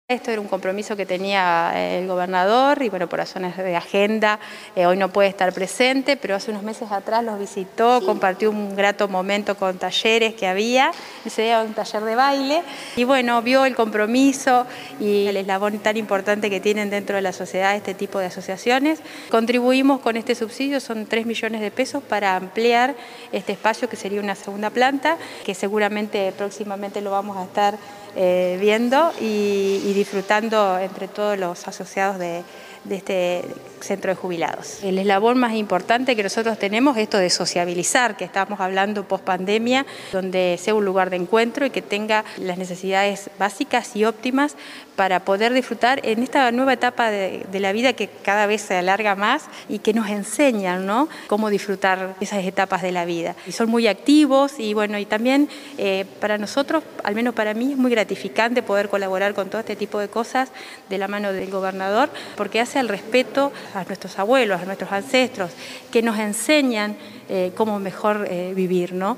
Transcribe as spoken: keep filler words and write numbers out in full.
Esto era un compromiso que tenía el gobernador y bueno, por razones de agenda eh, hoy no puede estar presente, pero hace unos meses atrás los visitó, sí. Compartió un grato momento con talleres que había, ese día un taller de baile y bueno, vio el compromiso y el eslabón tan importante que tienen dentro de la sociedad este tipo de asociaciones. Contribuimos con este subsidio, son tres millones de pesos para ampliar este espacio que sería una segunda planta, que seguramente próximamente lo vamos a estar eh, viendo y, y disfrutando entre todos los asociados de, de este centro de jubilados. El eslabón más importante que nosotros tenemos es esto de sociabilizar, que estamos hablando post pandemia, donde sea un lugar de encuentro y que tenga las necesidades básicas y óptimas para poder disfrutar en esta nueva etapa de, de la vida que cada vez se alarga más y que nos enseñan, ¿no?, cómo disfrutar esas etapas de la vida. Y son muy activos y bueno, y también eh, para nosotros, al menos para mí, es muy gratificante poder colaborar con todo este tipo de cosas de la mano del gobernador, porque hace el respeto a nuestros abuelos, a nuestros ancestros, que nos enseñan eh, cómo mejor eh, vivir, ¿no?